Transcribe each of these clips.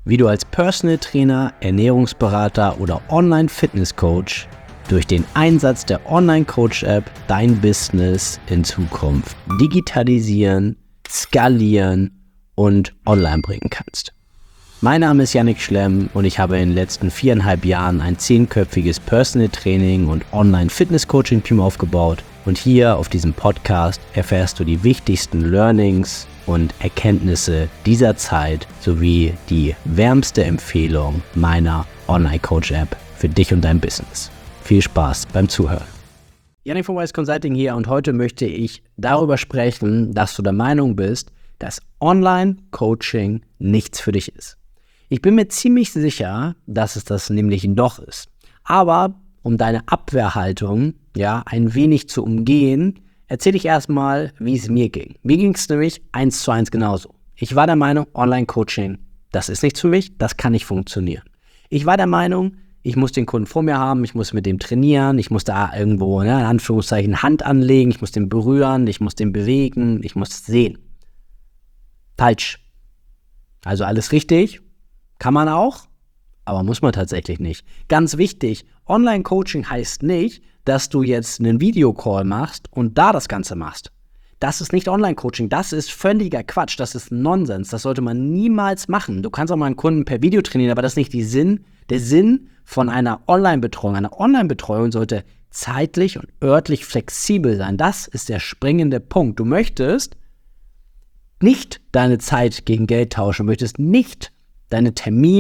wie du als Personal Trainer, Ernährungsberater oder Online-Fitness-Coach durch den Einsatz der Online-Coach-App dein Business in Zukunft digitalisieren, skalieren und online bringen kannst. Mein Name ist Yannick Schlemm und ich habe in den letzten 4,5 Jahren ein 10-köpfiges Personal Training und Online-Fitness-Coaching-Team aufgebaut. Und hier auf diesem Podcast erfährst du die wichtigsten Learnings und Erkenntnisse dieser Zeit sowie die wärmste Empfehlung meiner Online-Coach-App für dich und dein Business. Viel Spaß beim Zuhören. Yannick von Wise Consulting hier und heute möchte ich darüber sprechen, dass du der Meinung bist, dass Online-Coaching nichts für dich ist. Ich bin mir ziemlich sicher, dass es das nämlich doch ist. Aber um deine Abwehrhaltung ein wenig zu umgehen, erzähle ich erstmal, wie es mir ging. Mir ging es nämlich 1:1 genauso. Ich war der Meinung, Online-Coaching, das ist nichts für mich, das kann nicht funktionieren. Ich war der Meinung, ich muss den Kunden vor mir haben, ich muss mit dem trainieren, ich muss da irgendwo, in Anführungszeichen, Hand anlegen, ich muss den berühren, ich muss den bewegen, ich muss sehen. Falsch. Also alles richtig, kann man auch, aber muss man tatsächlich nicht. Ganz wichtig, Online-Coaching heißt nicht, dass du jetzt einen Videocall machst und da das Ganze machst. Das ist nicht Online-Coaching, das ist völliger Quatsch, das ist Nonsens, das sollte man niemals machen. Du kannst auch mal einen Kunden per Video trainieren, aber das ist nicht der Sinn von einer Online-Betreuung. Eine Online-Betreuung sollte zeitlich und örtlich flexibel sein. Das ist der springende Punkt. Du möchtest nicht deine Zeit gegen Geld tauschen, du möchtest nicht deinen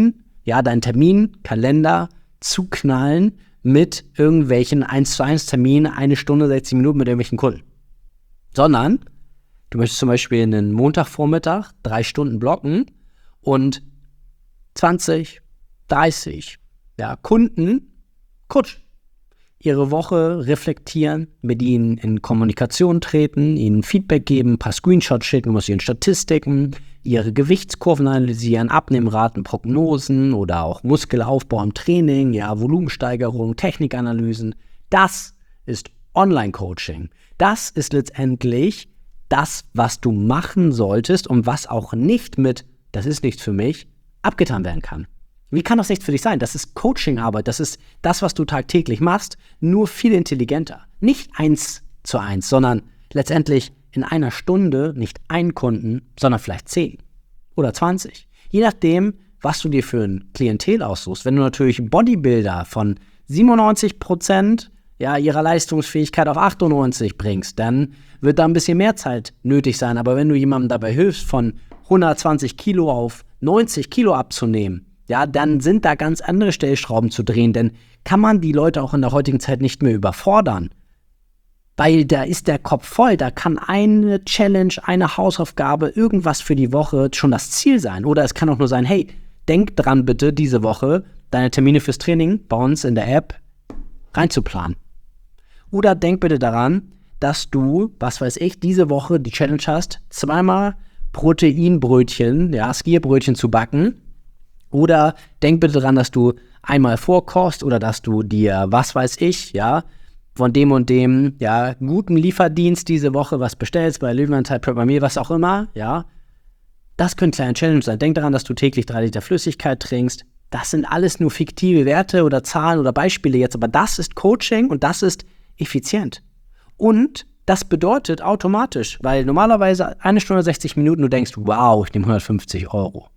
Terminkalender zuknallen mit irgendwelchen 1:1 Terminen, 1 Stunde, 60 Minuten mit irgendwelchen Kunden. Sondern du möchtest zum Beispiel einen Montagvormittag 3 Stunden blocken und 20, 30 Kunden coachen. Ihre Woche reflektieren, mit ihnen in Kommunikation treten, ihnen Feedback geben, ein paar Screenshots schicken aus ihren Statistiken, ihre Gewichtskurven analysieren, Abnehmraten, Prognosen oder auch Muskelaufbau im Training, Volumensteigerung, Technikanalysen. Das ist Online-Coaching. Das ist letztendlich das, was du machen solltest und was auch nicht mit, das ist nichts für mich, abgetan werden kann. Wie kann das nichts für dich sein? Das ist Coaching-Arbeit, das ist das, was du tagtäglich machst, nur viel intelligenter. Nicht 1:1, sondern letztendlich in einer Stunde nicht einen Kunden, sondern vielleicht 10 oder 20. Je nachdem, was du dir für ein Klientel aussuchst. Wenn du natürlich Bodybuilder von 97% ihrer Leistungsfähigkeit auf 98 bringst, dann wird da ein bisschen mehr Zeit nötig sein. Aber wenn du jemandem dabei hilfst, von 120 Kilo auf 90 Kilo abzunehmen, dann sind da ganz andere Stellschrauben zu drehen, denn kann man die Leute auch in der heutigen Zeit nicht mehr überfordern, weil da ist der Kopf voll, da kann eine Challenge, eine Hausaufgabe, irgendwas für die Woche schon das Ziel sein. Oder es kann auch nur sein, hey, denk dran bitte, diese Woche deine Termine fürs Training bei uns in der App reinzuplanen. Oder denk bitte daran, dass du, diese Woche die Challenge hast, 2-mal Proteinbrötchen, Skierbrötchen zu backen. Oder denk bitte daran, dass du einmal vorkochst oder dass du dir, von dem und dem, guten Lieferdienst diese Woche was bestellst, bei Löwenanteil, bei mir, was auch immer, Das können kleine Challenge sein. Denk daran, dass du täglich 3 Liter Flüssigkeit trinkst. Das sind alles nur fiktive Werte oder Zahlen oder Beispiele jetzt, aber das ist Coaching und das ist effizient. Und das bedeutet automatisch, weil normalerweise 1 Stunde 60 Minuten, du denkst, wow, ich nehme 150 Euro.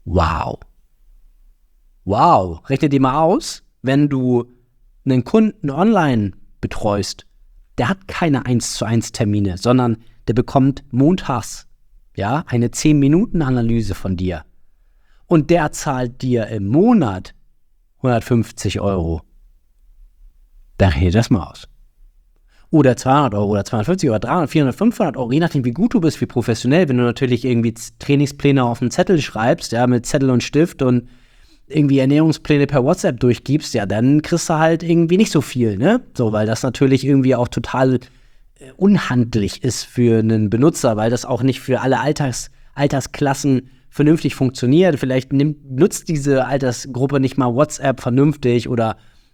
Wow, rechne dir mal aus, wenn du einen Kunden online betreust, der hat keine 1:1 Termine, sondern der bekommt montags, eine 10-Minuten-Analyse von dir. Und der zahlt dir im Monat 150 Euro. Dann rechne das mal aus. Oder 200 Euro oder 250 oder 300, 400, 500 Euro, je nachdem, wie gut du bist, wie professionell. Wenn du natürlich irgendwie Trainingspläne auf einen Zettel schreibst, mit Zettel und Stift und irgendwie Ernährungspläne per WhatsApp durchgibst, dann kriegst du halt irgendwie nicht so viel, ne? So, weil das natürlich irgendwie auch total unhandlich ist für einen Benutzer, weil das auch nicht für alle Altersklassen vernünftig funktioniert. Vielleicht nutzt diese Altersgruppe nicht mal WhatsApp vernünftig oder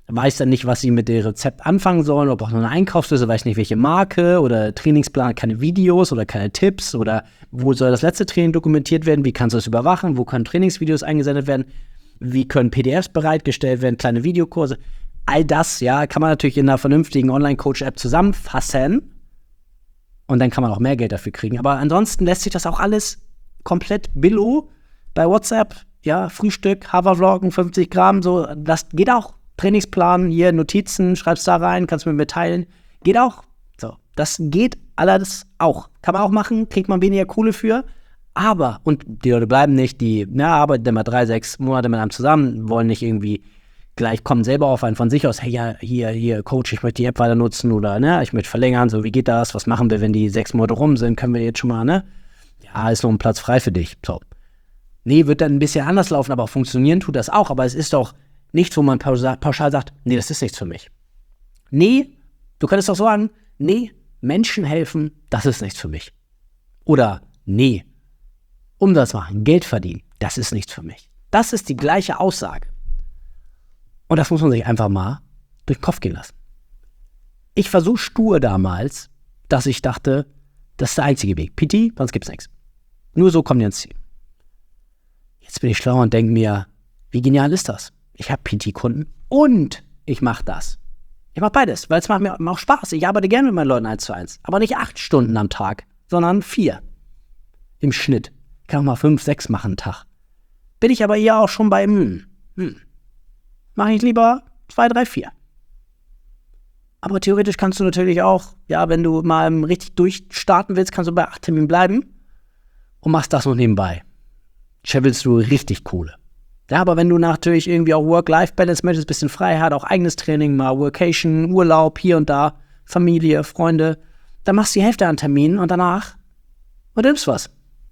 weiß dann nicht, was sie mit dem Rezept anfangen sollen, ob auch nur eine Einkaufsliste, weiß nicht, welche Marke oder Trainingsplan, keine Videos oder keine Tipps oder wo soll das letzte Training dokumentiert werden, wie kannst du das überwachen, wo können Trainingsvideos eingesendet werden, wie können PDFs bereitgestellt werden, kleine Videokurse. All das, ja, kann man natürlich in einer vernünftigen Online-Coach-App zusammenfassen und dann kann man auch mehr Geld dafür kriegen. Aber ansonsten lässt sich das auch alles komplett billo bei WhatsApp, ja, Frühstück, Haferflocken, 50 Gramm, so, das geht auch. Trainingsplan, hier Notizen, schreibst da rein, kannst mit mir teilen. Geht auch. So, das geht alles auch. Kann man auch machen, kriegt man weniger Kohle für. Aber, und die Leute bleiben nicht, die arbeiten immer 3-6 Monate mit einem zusammen, wollen nicht irgendwie gleich kommen selber auf einen von sich aus, hey, ja, hier, Coach, ich möchte die App weiter nutzen oder, ich möchte verlängern, so, wie geht das? Was machen wir, wenn die 6 Monate rum sind? Können wir jetzt schon mal, Ja, ist noch ein Platz frei für dich. So. Nee, wird dann ein bisschen anders laufen, aber funktionieren tut das auch. Aber es ist doch nichts, wo man pauschal sagt, nee, das ist nichts für mich. Nee, du könntest doch sagen, nee, Menschen helfen, das ist nichts für mich. Oder nee, Umsatz machen, Geld verdienen, das ist nichts für mich. Das ist die gleiche Aussage. Und das muss man sich einfach mal durch den Kopf gehen lassen. Ich war so stur damals, dass ich dachte, das ist der einzige Weg. PT, sonst gibt's nichts. Nur so kommen die ans Ziel. Jetzt bin ich schlau und denke mir, wie genial ist das? Ich habe PT-Kunden und ich mache das. Ich mache beides, weil es macht mir auch Spaß. Ich arbeite gerne mit meinen Leuten 1:1. Aber nicht 8 Stunden am Tag, sondern 4 im Schnitt. Ich kann auch mal 5, 6 machen am Tag. Bin ich aber eher auch schon bei, mache ich lieber 2, 3, 4. Aber theoretisch kannst du natürlich auch, ja, wenn du mal richtig durchstarten willst, kannst du bei 8 Terminen bleiben und machst das noch nebenbei. Scheffelst du richtig Kohle. Ja, aber wenn du natürlich irgendwie auch Work-Life-Balance möchtest, bisschen Freiheit, auch eigenes Training, mal Workation, Urlaub, hier und da, Familie, Freunde, dann machst du die Hälfte an Terminen und danach unternimmst was.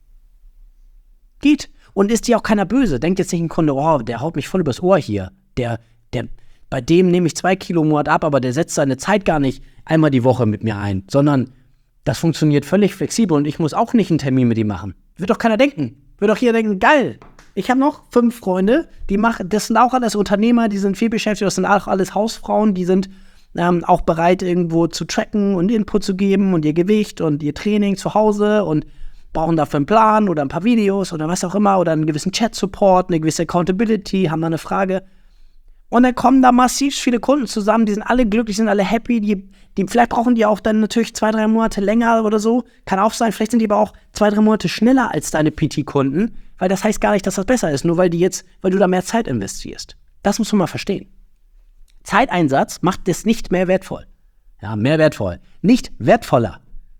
Geht. Und ist dir auch keiner böse. Denkt jetzt nicht ein Kunde, oh, der haut mich voll übers Ohr hier. Bei dem nehme ich 2 Kilo im Monat ab, aber der setzt seine Zeit gar nicht einmal die Woche mit mir ein, sondern das funktioniert völlig flexibel und ich muss auch nicht einen Termin mit ihm machen. Wird doch keiner denken. Wird doch jeder denken, geil. Ich habe noch 5 Freunde, das sind auch alles Unternehmer, die sind viel beschäftigt, das sind auch alles Hausfrauen, die sind auch bereit, irgendwo zu tracken und Input zu geben und ihr Gewicht und ihr Training zu Hause und brauchen dafür einen Plan oder ein paar Videos oder was auch immer oder einen gewissen Chat-Support, eine gewisse Accountability, haben da eine Frage. Und dann kommen da massiv viele Kunden zusammen, die sind alle glücklich, sind alle happy, die vielleicht brauchen die auch dann natürlich 2, 3 Monate länger oder so, kann auch sein, vielleicht sind die aber auch 2, 3 Monate schneller als deine PT-Kunden, weil das heißt gar nicht, dass das besser ist, nur weil du da mehr Zeit investierst. Das musst du mal verstehen. Zeiteinsatz macht es nicht mehr wertvoll. Ja, mehr wertvoll. Nicht wertvoller.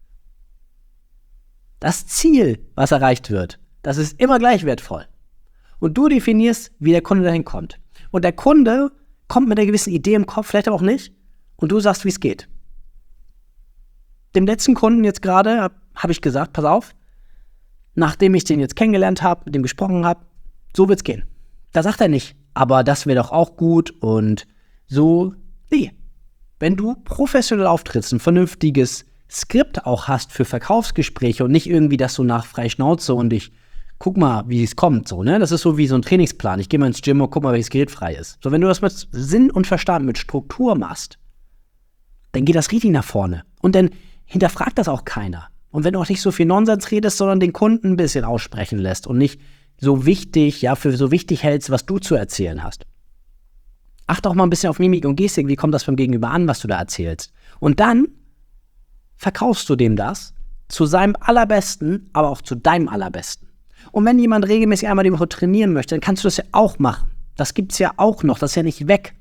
Das Ziel, was erreicht wird, das ist immer gleich wertvoll. Und du definierst, wie der Kunde dahin kommt. Und der Kunde kommt mit einer gewissen Idee im Kopf, vielleicht aber auch nicht, und du sagst, wie es geht. Dem letzten Kunden jetzt gerade habe ich gesagt, pass auf, nachdem ich den jetzt kennengelernt habe, mit dem gesprochen habe, so wird's gehen. Da sagt er nicht, aber das wäre doch auch gut und so. Nee. Wenn du professionell auftrittst, ein vernünftiges Skript auch hast für Verkaufsgespräche und nicht irgendwie, dass du nach frei Schnauze und ich guck mal, wie es kommt, so, ne? Das ist so wie so ein Trainingsplan. Ich gehe mal ins Gym und guck mal, welches Gerät frei ist. So, wenn du das mit Sinn und Verstand, mit Struktur machst, dann geht das richtig nach vorne. Und dann hinterfragt das auch keiner. Und wenn du auch nicht so viel Nonsens redest, sondern den Kunden ein bisschen aussprechen lässt und nicht so wichtig, ja, für so wichtig hältst, was du zu erzählen hast. Achte auch mal ein bisschen auf Mimik und Gestik, wie kommt das vom Gegenüber an, was du da erzählst. Und dann verkaufst du dem das zu seinem Allerbesten, aber auch zu deinem Allerbesten. Und wenn jemand regelmäßig einmal die Woche trainieren möchte, dann kannst du das ja auch machen. Das gibt's ja auch noch, das ist ja nicht weg.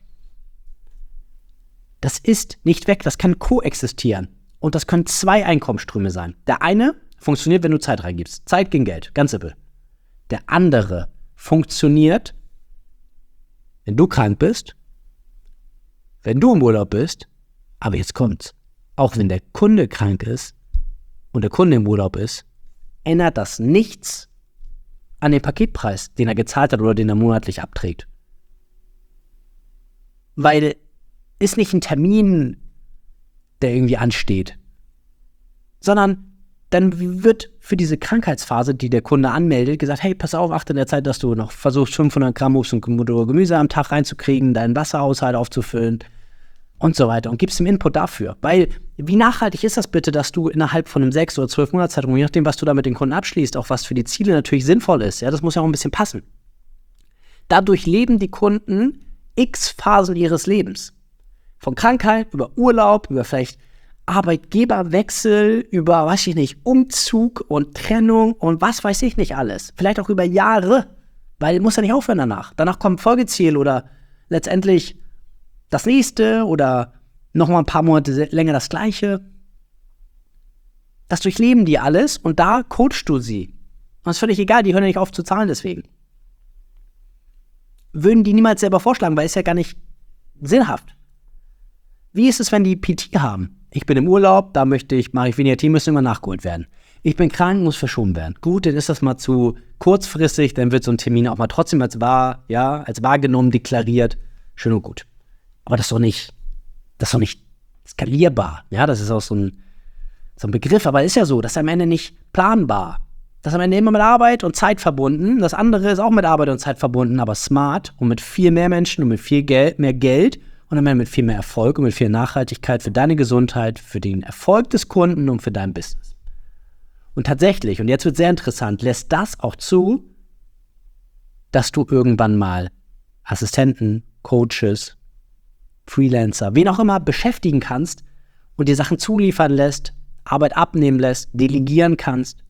Das ist nicht weg, das kann koexistieren. Und das können 2 Einkommensströme sein. Der eine funktioniert, wenn du Zeit reingibst. Zeit gegen Geld, ganz simpel. Der andere funktioniert, wenn du krank bist, wenn du im Urlaub bist, aber jetzt kommt's. Auch wenn der Kunde krank ist und der Kunde im Urlaub ist, ändert das nichts an den Paketpreis, den er gezahlt hat oder den er monatlich abträgt. Weil ist nicht ein Termin, der irgendwie ansteht, sondern dann wird für diese Krankheitsphase, die der Kunde anmeldet, gesagt, hey, pass auf, achte in der Zeit, dass du noch versuchst, 500 Gramm Obst und Gemüse am Tag reinzukriegen, deinen Wasserhaushalt aufzufüllen und so weiter und gibst ihm Input dafür. Weil, wie nachhaltig ist das bitte, dass du innerhalb von einem 6 oder 12 Monatszeitraum, je nachdem, was du da mit den Kunden abschließt, auch was für die Ziele natürlich sinnvoll ist, ja, das muss ja auch ein bisschen passen. Dadurch leben die Kunden x Phasen ihres Lebens. Von Krankheit über Urlaub, über vielleicht Arbeitgeberwechsel, über, weiß ich nicht, Umzug und Trennung und was weiß ich nicht alles. Vielleicht auch über Jahre, weil muss ja nicht aufhören danach. Danach kommt Folgeziel oder letztendlich das nächste oder nochmal ein paar Monate länger das gleiche. Das durchleben die alles und da coachst du sie. Und ist völlig egal, die hören ja nicht auf zu zahlen deswegen. Würden die niemals selber vorschlagen, weil es ja gar nicht sinnhaft. Wie ist es, wenn die PT haben? Ich bin im Urlaub, da mache ich weniger Team, müssen immer nachgeholt werden. Ich bin krank, muss verschoben werden. Gut, dann ist das mal zu kurzfristig, dann wird so ein Termin auch mal trotzdem als wahrgenommen deklariert. Schön und gut. Aber das ist doch nicht skalierbar. Ja, das ist auch so ein Begriff, aber ist ja so, das ist am Ende nicht planbar. Das ist am Ende immer mit Arbeit und Zeit verbunden. Das andere ist auch mit Arbeit und Zeit verbunden, aber smart und mit viel mehr Menschen und mit viel mehr Geld und dann mit viel mehr Erfolg und mit viel Nachhaltigkeit für deine Gesundheit, für den Erfolg des Kunden und für dein Business. Und tatsächlich, und jetzt wird sehr interessant, lässt das auch zu, dass du irgendwann mal Assistenten, Coaches, Freelancer, wen auch immer beschäftigen kannst und dir Sachen zuliefern lässt, Arbeit abnehmen lässt, delegieren kannst.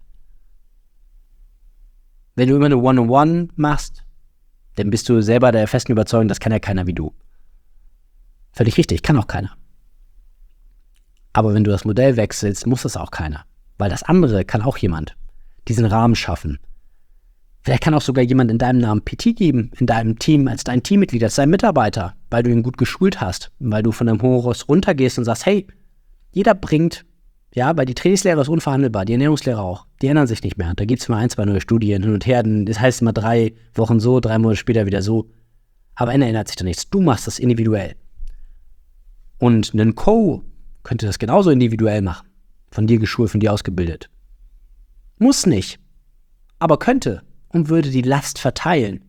Wenn du immer eine One-on-One machst, dann bist du selber der festen Überzeugung, das kann ja keiner wie du. Völlig richtig, kann auch keiner. Aber wenn du das Modell wechselst, muss das auch keiner. Weil das andere kann auch jemand diesen Rahmen schaffen. Vielleicht kann auch sogar jemand in deinem Namen PT geben, in deinem Team, als dein Teammitglied, als dein Mitarbeiter, weil du ihn gut geschult hast, weil du von deinem hohen Ross runtergehst und sagst, hey, jeder bringt, ja, weil die Trainingslehre ist unverhandelbar, die Ernährungslehre auch, die ändern sich nicht mehr. Da gibt es mal 1, 2 neue Studien hin und her, das heißt immer 3 Wochen so, 3 Monate später wieder so. Aber ändert sich da nichts. Du machst das individuell. Und ein Co. könnte das genauso individuell machen. Von dir geschult, von dir ausgebildet. Muss nicht. Aber könnte. Und würde die Last verteilen.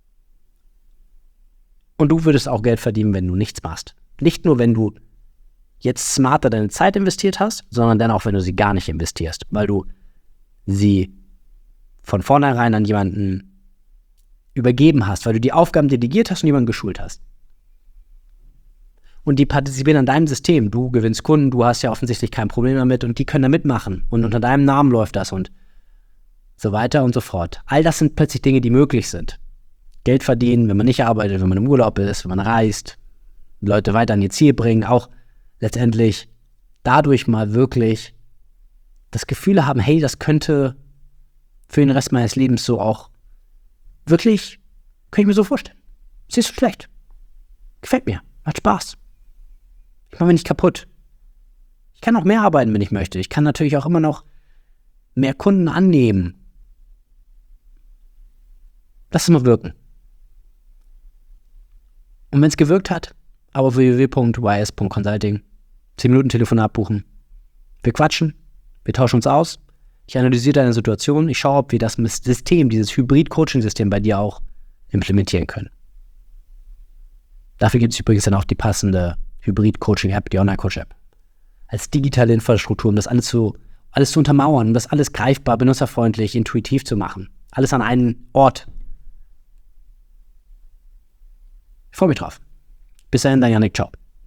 Und du würdest auch Geld verdienen, wenn du nichts machst. Nicht nur, wenn du jetzt smarter deine Zeit investiert hast, sondern dann auch, wenn du sie gar nicht investierst. Weil du sie von vornherein an jemanden übergeben hast. Weil du die Aufgaben delegiert hast und jemanden geschult hast. Und die partizipieren an deinem System. Du gewinnst Kunden, du hast ja offensichtlich kein Problem damit und die können da mitmachen. Und unter deinem Namen läuft das und so weiter und so fort. All das sind plötzlich Dinge, die möglich sind. Geld verdienen, wenn man nicht arbeitet, wenn man im Urlaub ist, wenn man reist, Leute weiter an ihr Ziel bringen, auch letztendlich dadurch mal wirklich das Gefühl haben, hey, das könnte für den Rest meines Lebens so auch wirklich, kann ich mir so vorstellen. Ist nicht so schlecht. Gefällt mir, macht Spaß. Ich mache mich nicht kaputt. Ich kann auch mehr arbeiten, wenn ich möchte. Ich kann natürlich auch immer noch mehr Kunden annehmen. Lass es mal wirken. Und wenn es gewirkt hat, aber www.ys.consulting 10 Minuten Telefonat buchen. Wir quatschen, wir tauschen uns aus. Ich analysiere deine Situation. Ich schaue, ob wir das System, dieses Hybrid-Coaching-System bei dir auch implementieren können. Dafür gibt es übrigens dann auch die passende Hybrid-Coaching-App, die Online-Coach-App. Als digitale Infrastruktur, um das alles zu untermauern, um das alles greifbar, benutzerfreundlich, intuitiv zu machen. Alles an einen Ort. Ich freue mich drauf. Bis dahin, dein Yannick, ciao.